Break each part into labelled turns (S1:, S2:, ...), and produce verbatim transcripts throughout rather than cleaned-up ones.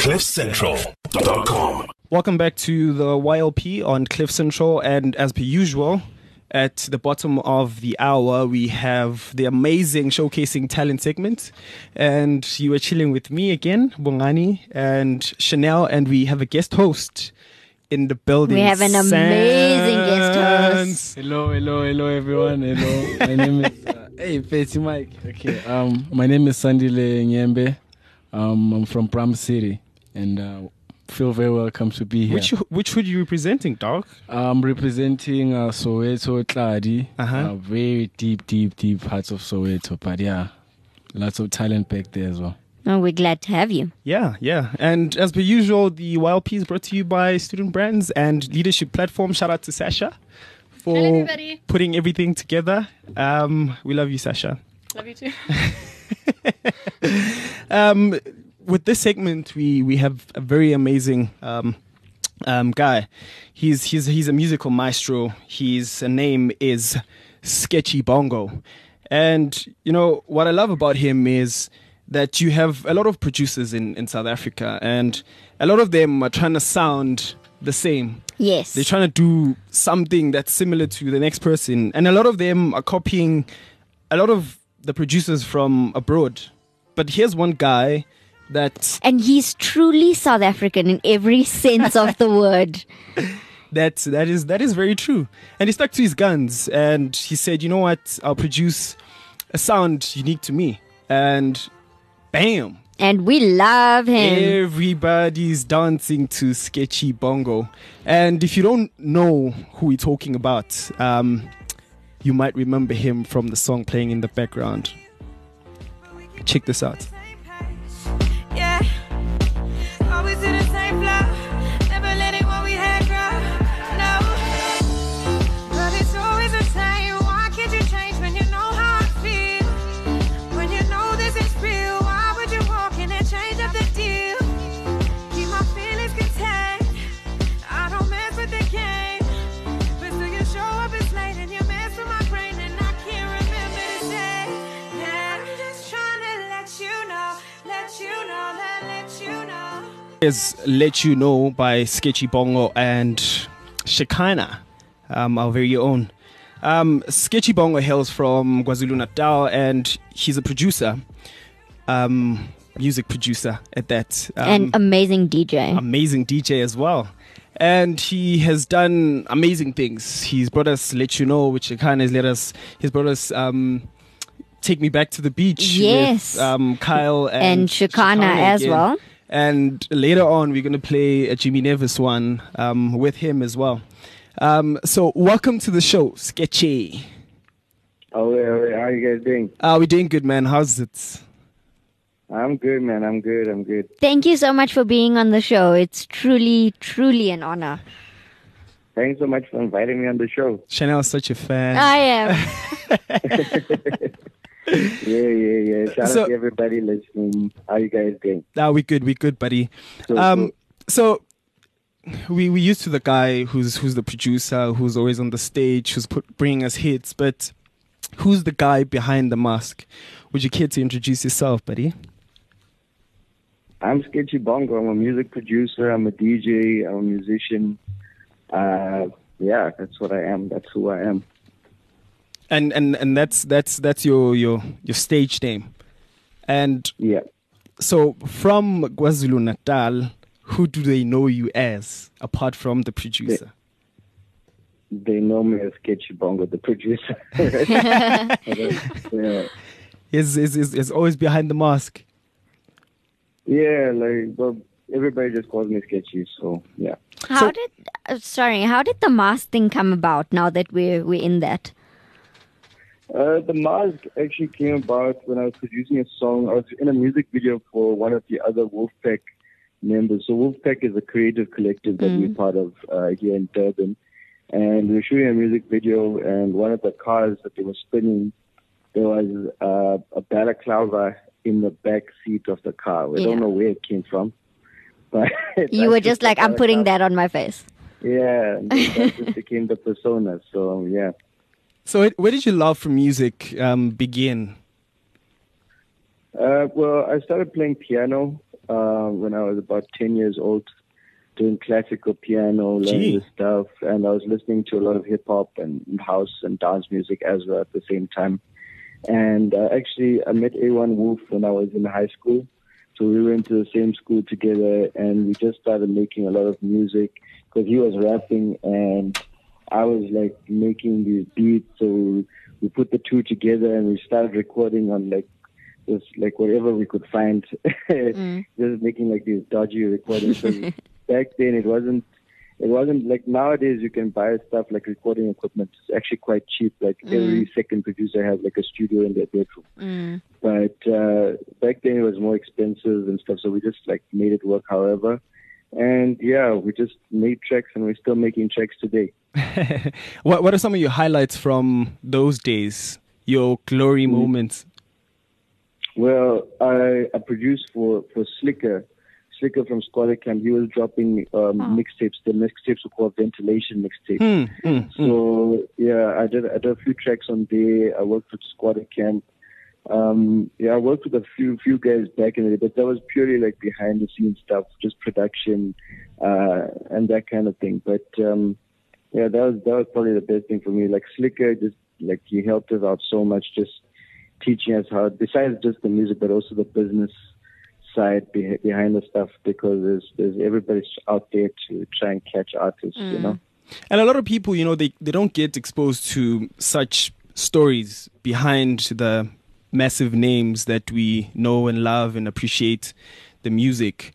S1: cliff central dot com.
S2: Welcome back to the Y L P on Cliff Central, and as per usual, at the bottom of the hour, we have the amazing Showcasing Talent segment. And you are chilling with me again, Bongani and Chanel, and we have a guest host in the building.
S3: We have an amazing guest host.
S4: Hello, hello, hello, everyone. Hello. My name is uh, hey, Petty Mike. Okay. Um, my name is Sandile Nyembe. Um, I'm from Pram City, and uh, feel very welcome to be here.
S2: Which which hood are you representing, dog?
S4: I'm representing uh, Soweto, Tladi.
S2: Uh-huh.
S4: Uh, very deep, deep, deep parts of Soweto. But yeah, lots of talent back there as well.
S3: Oh, we're glad to have you.
S2: Yeah, yeah. And as per usual, the Y L P is brought to you by Student Brands and Leadership Platform. Shout out to Sasha for
S5: Hello, everybody.
S2: putting everything together. Um, we love you, Sasha.
S5: Love you too.
S2: um, with this segment, we, we have a very amazing um, um, guy. He's he's he's a musical maestro. His name is Sketchy Bongo, and you know what I love about him is that you have a lot of producers in, in South Africa, and a lot of them are trying to sound the same.
S3: Yes.
S2: They're trying to do something that's similar to the next person, and a lot of them are copying a lot of the producers from abroad. But here's one guy that
S3: And he's truly South African in every sense of the word.
S2: that that is that is very true. And he stuck to his guns, and he said, "You know what? I'll produce a sound unique to me." And bam!
S3: And we love him.
S2: Everybody's dancing to Sketchy Bongo. And if you don't know who we're talking about, um, you might remember him from the song playing in the background. Check this out.
S6: Yeah, always in the same flow, never letting what we had grow. No, but it's always the same. Why can't you change when you know how I feel? When you know this is real, why would you walk in and change up the deal? Keep my feelings contained. I don't mess with the game, but still you show up as late and you mess with my brain and I can't remember the day. Yeah, I'm just trying to let you know, let you know, let, let you know.
S2: Is Let You Know by Sketchy Bongo and Shekinah, um, our very own. Um, Sketchy Bongo hails from KwaZulu-Natal, and he's a producer, um, music producer at that. Um,
S3: An amazing D J.
S2: amazing D J as well. And he has done amazing things. He's brought us Let You Know, which Shekinah has let us, he's brought us um, Take Me Back to the Beach
S3: Yes.
S2: with um, Kyle and,
S3: And Shekinah as
S2: again.
S3: well.
S2: And later on, we're going to play a Jimmy Nevis one um, with him as well. Um, so welcome to the show, Sketchy.
S7: Oh, yeah, how are you guys doing?
S2: Uh, we're doing good, man. How's it?
S7: I'm good, man. I'm good. I'm good.
S3: Thank you so much for being on the show. It's truly, truly an honor.
S7: Thanks so much for inviting me on the show.
S2: Chanel's such a fan.
S3: I am.
S7: Yeah, yeah, yeah. Shout
S2: So-
S7: out to everybody listening. How you guys doing?
S2: Ah, we good, we good, buddy.
S7: So,
S2: Um, so we we used to the guy who's who's the producer, who's always on the stage, who's put, bringing us hits. But who's the guy behind the mask? Would you care to introduce yourself, buddy?
S7: I'm Sketchy Bongo. I'm a music producer. I'm a D J. I'm a musician. Uh, yeah, that's what I am. That's who I am.
S2: And and and that's that's that's your your your stage name. And
S7: Yeah.
S2: so from KwaZulu Natal, who do they know you as apart from the producer?
S7: They know me as Sketchy Bongo, the producer. yeah.
S2: Is is is is always behind the mask?
S7: Yeah, like, well, everybody just calls me Sketchy, so, yeah.
S3: How
S2: So-
S3: did, uh, sorry, how did the mask thing come about now that we're, we're in that?
S7: Uh, the mask actually came about when I was producing a song. I was in a music video for one of the other Wolfpack members. So Wolfpack is a creative collective that we're part of uh, here in Durban. And we were shooting a music video, and one of the cars that they were spinning, there was uh, a balaclava in the back seat of the car. We
S3: Yeah.
S7: don't know where it came from. But
S3: You were just like, I'm putting that on my face.
S7: Yeah, and that just became the persona. So, yeah.
S2: So it, where did your love for music um, begin?
S7: Uh, well, I started playing piano uh, when I was about ten years old, doing classical piano, learning
S2: Gee.
S7: this stuff, and I was listening to a lot of hip hop and house and dance music as well at the same time. And uh, actually, I met A one Wolf when I was in high school. So we went to the same school together, and we just started making a lot of music because he was rapping and I was like making these beats. So we put the two together and we started recording on like this, like whatever we could find,
S3: Mm.
S7: just making like these dodgy recordings. So back then, it wasn't. It wasn't like nowadays you can buy stuff like recording equipment. It's actually quite cheap. Like every second producer has like a studio in their bedroom.
S3: Mm.
S7: But uh, back then it was more expensive and stuff. So we just like made it work however. And yeah, we just made tracks and we're still making tracks today.
S2: what What are some of your highlights from those days? Your glory moments?
S7: Well, I, I produced for, for Slicker. Slicker from Squatter Camp. He was dropping um, mixtapes. The mixtapes were called Ventilation mixtapes.
S2: Mm, mm, mm.
S7: So yeah, I did I did a few tracks on there. I worked with Squatter Camp. Um, yeah, I worked with a few few guys back in the day, but that was purely like behind the scenes stuff, just production uh, and that kind of thing. But um, yeah, that was that was probably the best thing for me. Like Slicker, just like he helped us out so much, just teaching us how, besides just the music, but also the business side be- behind the stuff, because there's there's everybody's out there to try and catch artists, you know.
S2: And a lot of people, you know, they, they don't get exposed to such stories behind the massive names that we know and love and appreciate the music.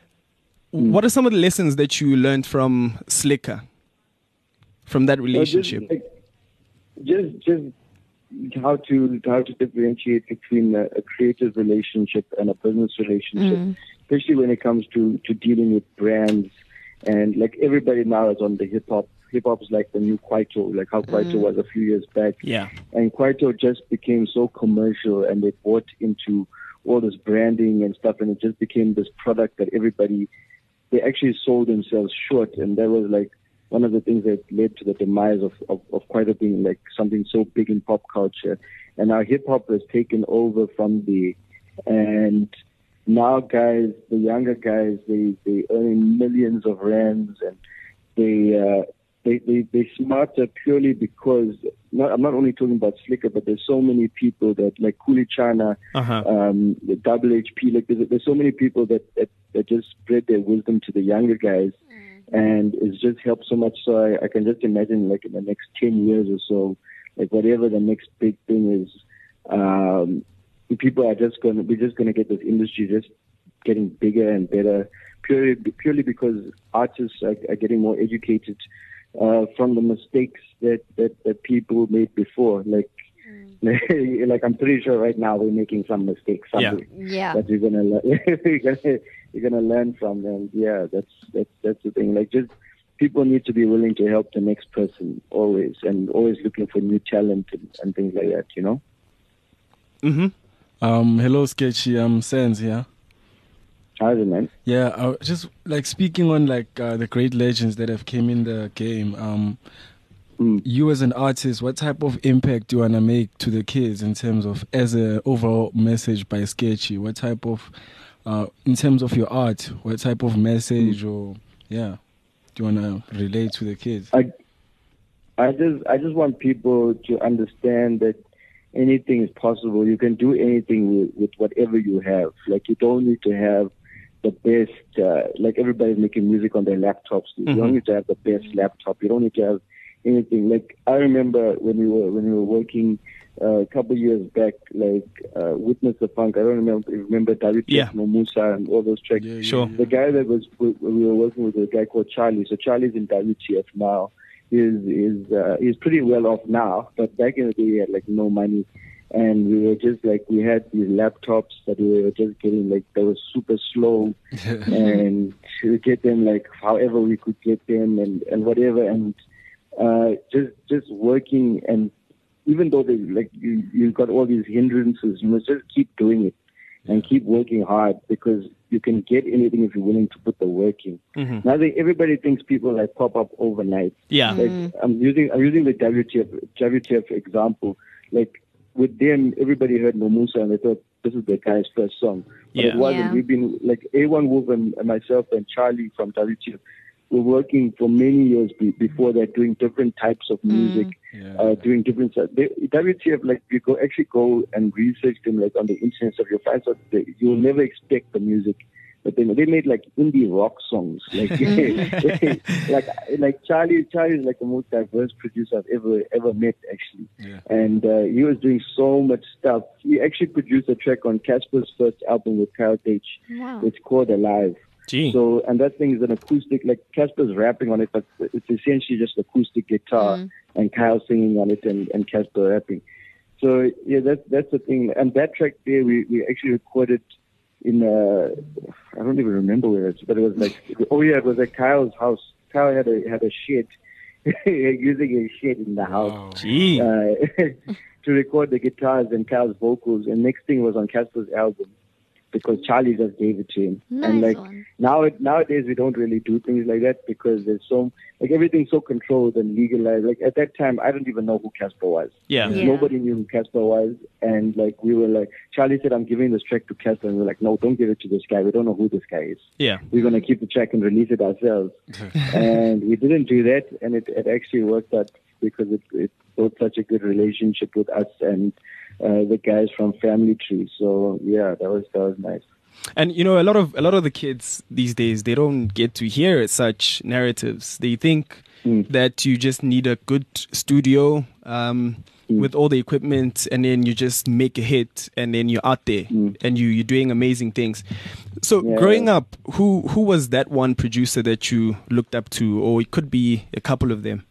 S7: Mm.
S2: What are some of the lessons that you learned from Slicker, from that
S7: Well,
S2: relationship?
S7: Just, like, just just how to how to differentiate between a, a creative relationship and a business relationship, especially when it comes to, to dealing with brands. And like everybody now is on the hip hop. Hip hop is like the new Kwaito, like how Kwaito was a few years back.
S2: Yeah.
S7: And Kwaito just became so commercial, and they bought into all this branding and stuff, and it just became this product that everybody, they actually sold themselves short. And that was like one of the things that led to the demise of, of, of Kwaito being like something so big in pop culture. And now hip hop has taken over from the, and now guys, the younger guys, they, they earn millions of rands, and they, uh, they, they, they smarter purely because, not, I'm not only talking about Slicker, but there's so many people that, like Kuli Chana,
S2: Uh-huh.
S7: um, the Double H P, like there's, there's so many people that, that, that just spread their wisdom to the younger guys. And it's just helped so much. So I, I can just imagine, like in the next ten years or so, like whatever the next big thing is, um, people are just going to, we're just going to get this industry just getting bigger and better, purely purely because artists are, are getting more educated uh, from the mistakes that, that, that people made before. Like, like I'm pretty sure right now we're making some mistakes, something
S3: Yeah.
S7: that we're gonna le- we're gonna we're gonna learn from. And yeah, that's that's that's the thing. Like, just people need to be willing to help the next person always, and always looking for new talent and, and things like that. You know.
S2: Mm-hmm.
S4: Um, hello, Sketchy. I'm Sans here.
S7: How's it, man?
S4: Yeah, uh, just like speaking on like uh, the great legends that have came in the game. Um,
S7: Mm.
S4: you as an artist, what type of impact do you wanna make to the kids in terms of as a overall message by Sketchy? What type of, uh, in terms of your art, what type of message or yeah, do you wanna relate to the kids?
S7: I I just I just want people to understand that anything is possible. You can do anything with, with whatever you have. Like, you don't need to have the best. Uh, like, everybody's making music on their laptops. You
S2: Mhm.
S7: don't need to have the best laptop. You don't need to have anything. Like, I remember when we were when we were working uh, a couple of years back, like uh, Witness the Funk. I don't remember remember David
S2: Yeah.
S7: Musa and all those tracks.
S4: Yeah, yeah,
S2: Sure.
S4: yeah.
S7: The guy that was we we were working with, a guy called Charlie. So Charlie's in W T F now. He's is uh, he's pretty well off now, but back in the day he had like no money, and we were just like we had these laptops that we were just getting, like they were super slow, and to get them like however we could get them and and whatever, and uh, just just working. And even though they like you you got all these hindrances, you must just keep doing it and keep working hard, because you can get anything if you're willing to put the work in.
S2: Mhm.
S7: Now they, everybody thinks people like pop up overnight.
S2: Yeah.
S7: Like, I'm using I'm using the W T F W T F example. Like, with them, everybody heard Nomusa and they thought this is the guy's first song. But
S2: Yeah.
S7: it wasn't.
S3: Yeah.
S7: We've been like A one Wolf and, and myself and Charlie from W T F. We're working for many years be, before that, doing different types of music,
S4: Yeah.
S7: uh, doing different stuff. They, W T F, like you go actually go and research them like on the internet stuff. You'll find out that you'll never expect the music. But they they made like indie rock songs, like like like Charlie. Charlie is like the most diverse producer I've ever ever met, actually.
S4: Yeah.
S7: And uh, he was doing so much stuff. He actually produced a track on Casper's first album with Kyle H.
S3: Wow.
S7: It's called Alive.
S2: Gee.
S7: So, and that thing is an acoustic, like Casper's rapping on it, but it's essentially just acoustic guitar
S3: Mm.
S7: and Kyle singing on it and, and Casper rapping. So, yeah, that's that's the thing. And that track there, we, we actually recorded in, uh, I don't even remember where it's, but it was like, oh yeah, it was at Kyle's house. Kyle had a, had a shed, using a shed in the house.
S2: Gee.
S7: Uh, to record the guitars and Kyle's vocals. And next thing was on Casper's album because Charlie just gave it to him.
S3: Nice
S7: and like
S3: one.
S7: now, nowadays we don't really do things like that because there's so like everything's so controlled and legalized. Like at that time, I didn't even know who Casper was.
S2: Yeah.
S3: Yeah.
S7: Nobody knew who Casper was, and like we were like Charlie said, "I'm giving this track to Casper," and we're like, "No, don't give it to this guy. We don't know who this guy is.
S2: Yeah.
S7: We're gonna keep the track and release it ourselves." And we didn't do that, and it, it actually worked out because it, it built such a good relationship with us and uh, the guys from Family Tree. So yeah, that was that was nice.
S2: And you know, a lot of a lot of the kids these days, they don't get to hear such narratives. They think
S7: Mm.
S2: that you just need a good studio um,
S7: Mm.
S2: with all the equipment, and then you just make a hit, and then you're out there,
S7: Mm.
S2: and you you're doing amazing things. So,
S7: Yeah.
S2: growing up, who who was that one producer that you looked up to, or it could be a couple of them?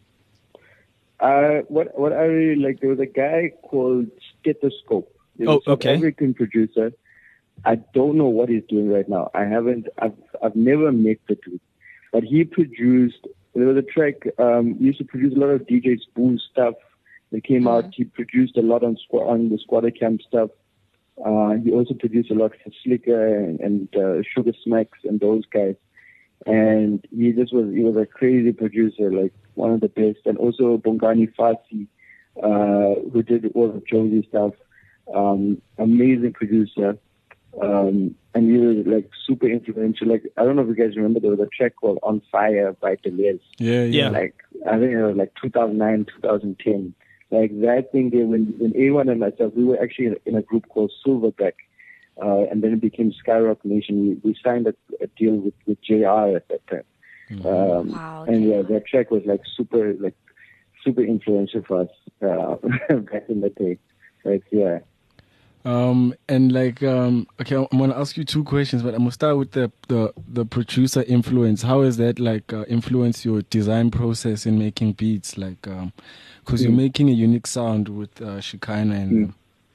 S7: Uh, what what I really like, there was a guy called Stethoscope. He was
S2: Oh,
S7: a South
S2: okay.
S7: African producer. I don't know what he's doing right now. I haven't. I've I've never met the dude, but he produced. There was a track. Um, he used to produce a lot of D J Spoon stuff that came out. He produced a lot on squ- on the Squatter Camp stuff. Uh, he also produced a lot for Slicker and, and uh, Sugar Smacks and those guys. And he just was he was a crazy producer, like one of the best. And also Bongani Fasi, uh, who did all the Josie stuff. Um, amazing producer. Um, and he was like super influential. Like I don't know if you guys remember, there was a track called "On Fire" by Deleuze.
S4: Yeah, yeah.
S2: Yeah.
S7: Like I think it was like two thousand nine, two thousand ten. Like that thing there, when when A one and myself, we were actually in a, in a group called Silverback, uh, and then it became Skyrock Nation. We we signed a, a deal with with J R at that time. Um,
S3: Wow,
S7: and
S3: J R.
S7: yeah, that track was like super like super influential for us uh, back in the day. Like yeah.
S4: Um and like um okay, I'm gonna ask you two questions, but I'm gonna start with the the, the producer influence. How has that like uh, influenced your design process in making beats? Like, um, because you're
S7: Mm.
S4: making a unique sound with uh, Shekinah and
S7: Mm.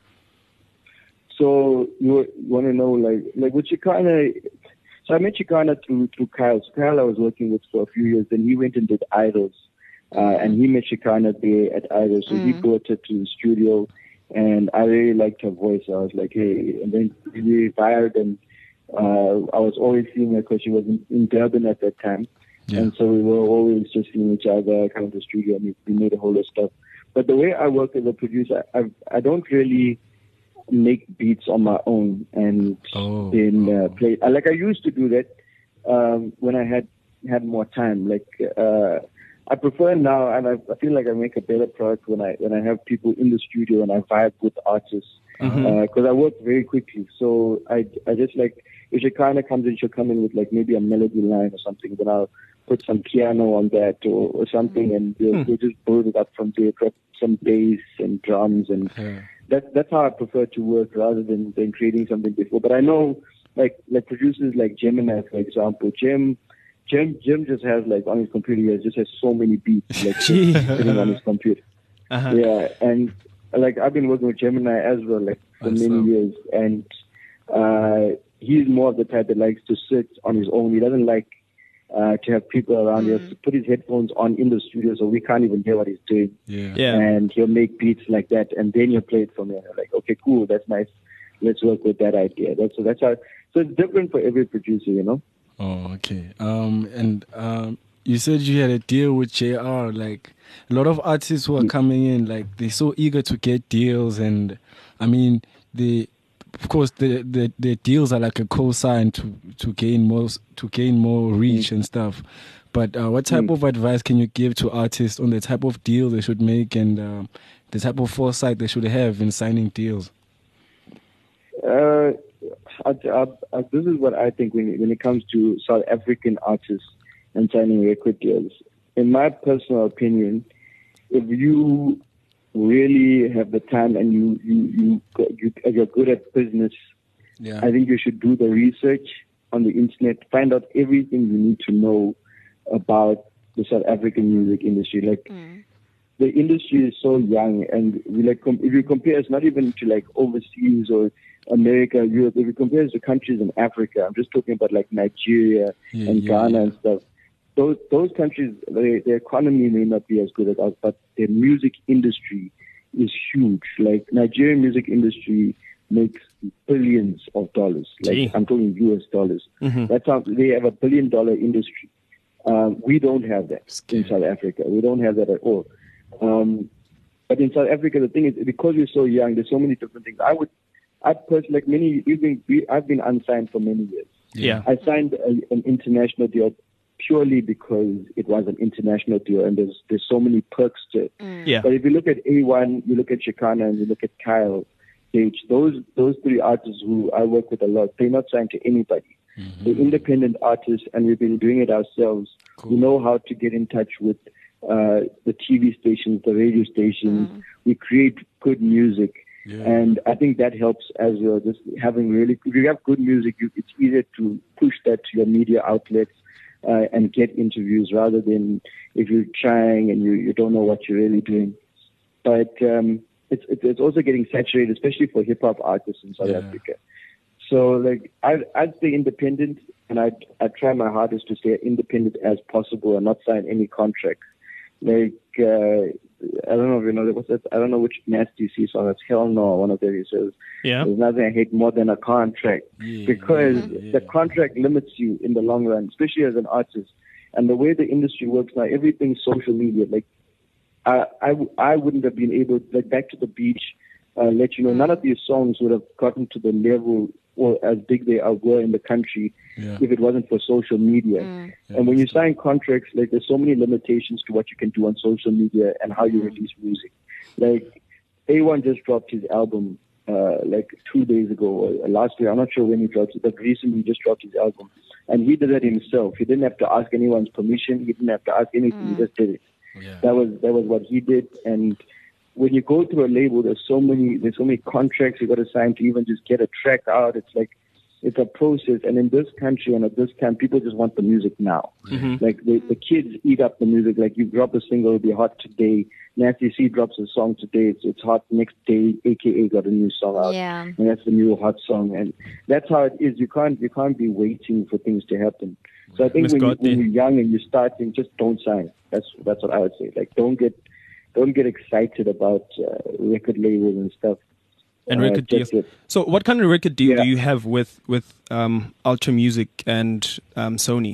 S7: So you, you want to know like like with Shekinah. So I met Shekinah through through Kyle. So Kyle I was working with for a few years. Then he went and did Idols, uh, and he met Shekinah there at Idols. So he
S3: Mm.
S7: brought her to the studio, and I really liked her voice. I was like, hey, and then we fired, and uh, I was always seeing her because she was in, in Durban at that time.
S4: Yeah.
S7: And so we were always just seeing each other, come to the studio, and we, we made a whole lot of stuff. But the way I work as a producer, I I don't really make beats on my own and
S4: Oh,
S7: then
S4: oh.
S7: uh, play. I, like I used to do that um, when I had had more time. Like uh, I prefer now, and I, I feel like I make a better product when I when I have people in the studio and I vibe with artists because I work very quickly. So I I just like if she kind of comes in, she'll come in with like maybe a melody line or something. Then I'll put some piano on that or, or something, and we'll, we'll just build it up from there. Drop some bass and drums, and
S4: Yeah.
S7: that's that's how I prefer to work rather than, than creating something before. But I know like like producers like Gemini, for example, Jim. Jim Jim just has like on his computer, he just has so many beats like just
S2: Gee.
S7: sitting on his computer.
S2: Uh-huh.
S7: Yeah, and like I've been working with Gemini as well, like for
S4: That's
S7: many
S4: so-
S7: years, and uh, he's more of the type that likes to sit on his own. He doesn't like uh, to have people around. He has to put his headphones on in the studio, so we can't even hear what he's doing.
S4: Yeah.
S2: Yeah.
S7: And he'll make beats like that, and then he'll play it for me. And I'm like, okay, cool, that's nice. Let's work with that idea. That's so that's how. So it's different for every producer, you know.
S4: Oh, okay. Um, and um, you said you had a deal with J R. Like a lot of artists who are coming in, like they're so eager to get deals, and I mean, they of course, the, the, the deals are like a cosign to, to gain more to gain more reach mm. and stuff. But uh, what type mm. of advice can you give to artists on the type of deal they should make and uh, the type of foresight they should have in signing deals?
S7: Uh, I, I, I, this is what I think when it, when it comes to South African artists and signing record deals. In my personal opinion, if you really have the time and you you you, you you're good at business, yeah. I think you should do the research on the internet, find out everything you need to know about the South African music industry. Like mm. the industry is so young, and we like com- if you compare, it's not even to like overseas or America, Europe. If you compare it to countries in Africa, I'm just talking about like Nigeria yeah, and yeah, Ghana yeah. and stuff. Those those countries, they, their economy may not be as good as us, but their music industry is huge. Like Nigerian music industry makes billions of dollars. Like Gee. I'm talking U S dollars. Mm-hmm. That's how they have a billion dollar industry. Um, we don't have that Scary. in South Africa. We don't have that at all. Um, but in South Africa, the thing is, because we're so young, there's so many different things. I would, I personally, like many, we've been, we, I've been unsigned for many years.
S2: Yeah.
S7: I signed a, an international deal purely because it was an international deal, and there's there's so many perks to it.
S2: Mm. Yeah.
S7: But if you look at A one, you look at Chicana, and you look at Kyle, H, those those three artists who I work with a lot, they're not signed to anybody. Mm-hmm. They're independent artists, and we've been doing it ourselves. Cool. We know how to get in touch with uh, the T V stations, the radio stations. Mm. We create good music. Yeah. And I think that helps as well. Just having really, if you have good music, you, it's easier to push that to your media outlets uh, and get interviews rather than if you're trying and you, you don't know what you're really doing. But um, it's it's also getting saturated, especially for hip hop artists in South yeah. Africa. So like I I'd stay independent, and I I try my hardest to stay independent as possible and not sign any contracts. Like uh, I don't know if you know what's that. I don't know which Nasty C song. It's Hell No. One of their says,
S2: "Yeah,
S7: there's nothing I hate more than a contract yeah, because yeah, yeah. the contract limits you in the long run, especially as an artist. And the way the industry works now, everything's social media. Like I I, I wouldn't have been able like Back to the Beach. Uh, let you know, none of these songs would have gotten to the level or as big they are were in the country yeah. if it wasn't for social media. Mm. Yeah, and when you sign contracts, like there's so many limitations to what you can do on social media and how you release music. Like A one just dropped his album uh, like two days ago or last year. I'm not sure when he dropped it, but recently he just dropped his album. And he did that himself. He didn't have to ask anyone's permission. He didn't have to ask anything. Mm. He just did it. Yeah. That was that was what he did. And when you go through a label, there's so many there's so many contracts you got to sign to even just get a track out. It's like it's a process. And in this country and at this time, people just want the music now. Mm-hmm. Like the, the kids eat up the music. Like you drop a single, it'll be hot today. Nasty C drops a song today, it's it's hot next day. A K A got a new song out,
S3: yeah.
S7: and that's the new hot song. And that's how it is. You can't you can't be waiting for things to happen. So I think when, you, when you're young and you're starting, just don't sign. That's that's what I would say. Like don't get. Don't get excited about uh, record labels and stuff.
S2: And uh, record deals. Get, so, what kind of record deal yeah. do you have with with um, Ultra Music and um, Sony?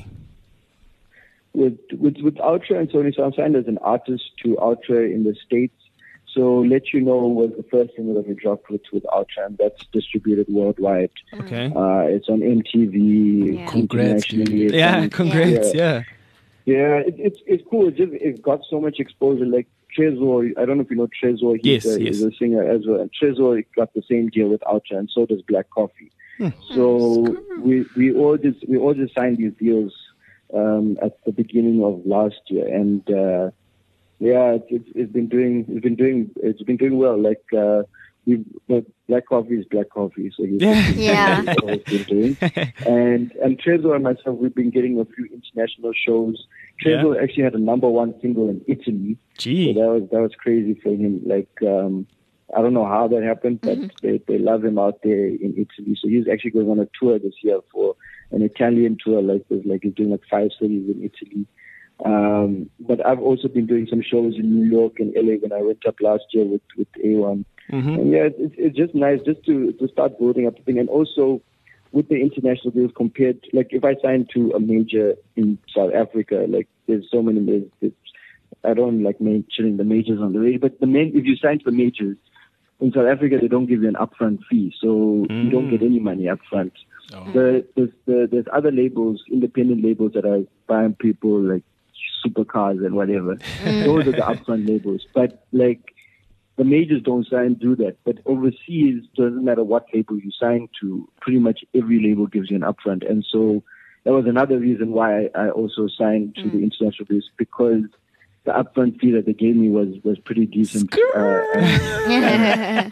S7: With, with with Ultra and Sony, so I'm signed as an artist to Ultra in the States. So, Let You Know was the first thing that we dropped with with Ultra, and that's distributed worldwide.
S2: Okay.
S7: Uh, it's on M T V
S3: yeah.
S7: congrats, internationally.
S2: Yeah,
S7: on,
S2: congrats. Yeah.
S7: Yeah, yeah it, it's it's cool. It just it got so much exposure. Like Trezor, I don't know if you know Trezor. He's,
S2: yes,
S7: a,
S2: yes.
S7: he's a singer as well. And Trezor got the same deal with Ultra, and so does Black Coffee. Hmm. So we we all just we all just signed these deals um, at the beginning of last year, and uh, yeah, it's, it's it's been doing it's been doing it's been doing well. Like uh, we Black Coffee is Black Coffee, so he's
S3: yeah, yeah.
S7: always been doing. And and Trezor and myself, we've been getting a few international shows. Trezor yeah. actually had a number one single in Italy.
S2: Gee.
S7: So that was that was crazy for him. Like um, I don't know how that happened, but mm-hmm. they they love him out there in Italy. So he's actually going on a tour this year for an Italian tour. Like like he's doing like five cities in Italy. Um, but I've also been doing some shows in New York and L A when I went up last year with with A one. Mm-hmm. And yeah, it's it's just nice just to to start building up the thing, and also with the international deals compared, like if I sign to a major in South Africa, like there's so many majors. I don't like mentioning the majors on the radio, but the main, if you sign to the majors, in South Africa, they don't give you an upfront fee, so
S2: Mm.
S7: you don't get any money upfront.
S4: Oh.
S7: The, there's, the, there's other labels, independent labels that are buying people like supercars and whatever. Those are the upfront labels. But like the majors don't sign do that. But overseas, doesn't matter what label you sign to, pretty much every label gives you an upfront. And so that was another reason why I, I also signed to the international business, because the upfront fee that they gave me was, was pretty decent. Uh, and-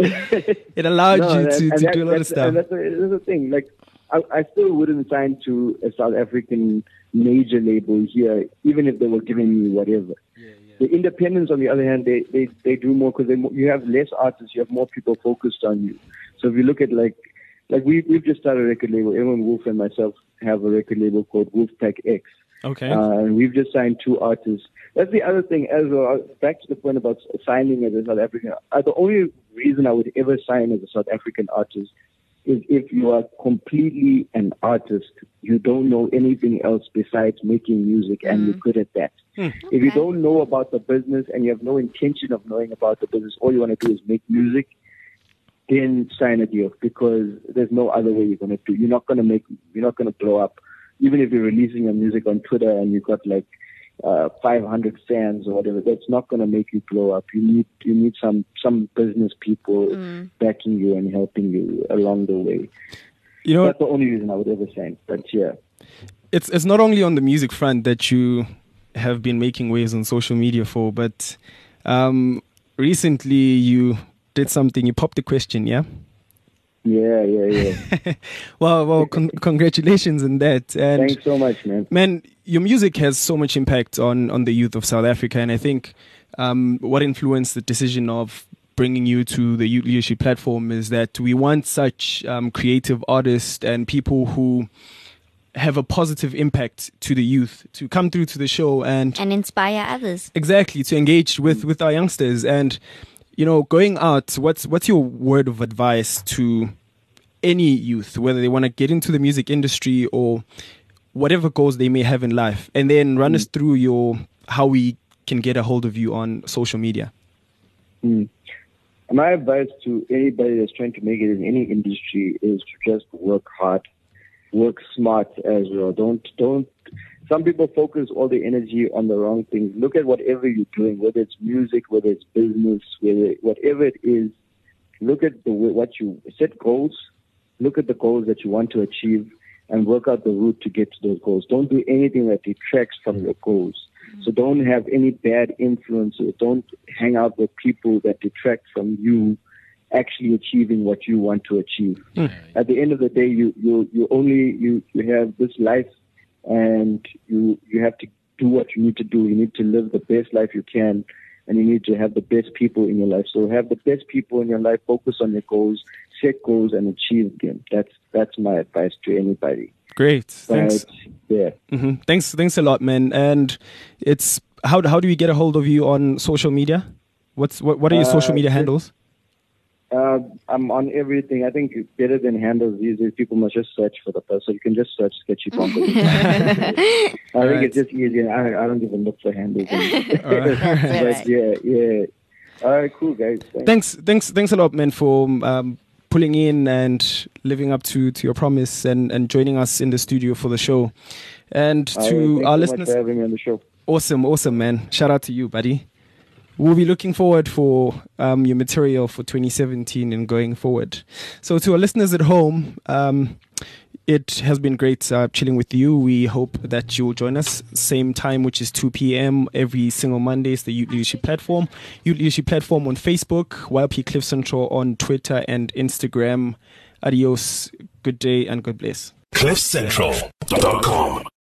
S2: It allowed
S7: No,
S2: you
S7: that-
S2: to,
S7: and
S2: to
S7: that-
S2: do a lot of
S7: that's-
S2: stuff.
S7: And that's, the- that's the thing. Like, I, I still wouldn't sign to a South African major label here, even if they were giving me whatever. The independents, on the other hand, they, they, they do more because you have less artists, you have more people focused on you. So if you look at like, like we, we've just started a record label. Everyone, Wolf and myself have a record label called Wolfpack X.
S2: Okay.
S7: Uh, and we've just signed two artists. That's the other thing as well. Back to the point about signing as a South African. Uh, the only reason I would ever sign as a South African artist is if you are completely an artist. You don't know anything else besides making music, and you're good at that. If you don't know about the business and you have no intention of knowing about the business, all you want to do is make music, then sign a deal, because there's no other way you're going to do. You're not going to make. You're not going to blow up. Even if you're releasing your music on Twitter and you've got like uh, five hundred fans or whatever, that's not going to make you blow up. You need you need some some business people backing you and helping you along the way.
S2: You know,
S7: That's the only reason I would ever sign. But yeah,
S2: it's it's not only on the music front that you have been making waves on social media for, but um, recently you did something. You popped the question, yeah.
S7: yeah, yeah, yeah.
S2: Well, well, con- congratulations on that. And
S7: Thanks so much, man.
S2: man, your music has so much impact on, on the youth of South Africa. And I think um, what influenced the decision of bringing you to the Youth Leadership platform is that we want such um, creative artists and people who have a positive impact to the youth to come through to the show and
S3: And inspire others.
S2: exactly to engage with, with our youngsters. And, you know, going out, what's what's your word of advice to any youth, whether they want to get into the music industry or whatever goals they may have in life? And then run us through your how we can get a hold of you on social media.
S7: Mm. My advice to anybody that's trying to make it in any industry is to just work hard, work smart as well. Don't don't. Some people focus all the energy on the wrong things. Look at whatever you're doing, whether it's music, whether it's business, whether whatever it is. Look at the way- what you set goals. Look at the goals that you want to achieve, and work out the route to get to those goals. Don't do anything that detracts from your goals. So don't have any bad influences. Don't hang out with people that detract from you actually achieving what you want to achieve. At the end of the day, you you you only you, you have this life, and you you have to do what you need to do. You need to live the best life you can, and you need to have the best people in your life. So have the best people in your life. Focus on your goals, set goals, and achieve them. That's that's my advice to anybody.
S2: Great.
S7: But
S2: Thanks.
S7: yeah.
S2: hmm Thanks. Thanks a lot, man. And it's how how do we get a hold of you on social media? What's what what are your social
S7: Uh,
S2: media
S7: just-
S2: handles?
S7: Uh, I'm on everything. I think it's better than handles these days. People must just search for the person. You can just search Sketchy Bongo. I think
S2: Alright.
S7: it's just easier. I, I don't even look for handles.
S2: Alright.
S7: But yeah, yeah. All right, cool, guys. Thanks.
S2: Thanks, thanks, thanks a lot, man, for um, pulling in and living up to, to your promise and, and joining us in the studio for the show. And
S7: All right,
S2: to
S7: thanks
S2: our
S7: so much
S2: listeners,
S7: for having me on the show.
S2: awesome, awesome, man. Shout out to you, buddy. We'll be looking forward for um, your material for twenty seventeen and going forward. So to our listeners at home, um, it has been great uh, chilling with you. We hope that you'll join us same time, which is two p.m. every single Monday. It's the Youth Leadership Platform. Youth Leadership Platform on Facebook, Y L P Cliff Central on Twitter and Instagram. Adios, good day and God bless.
S1: cliff central dot com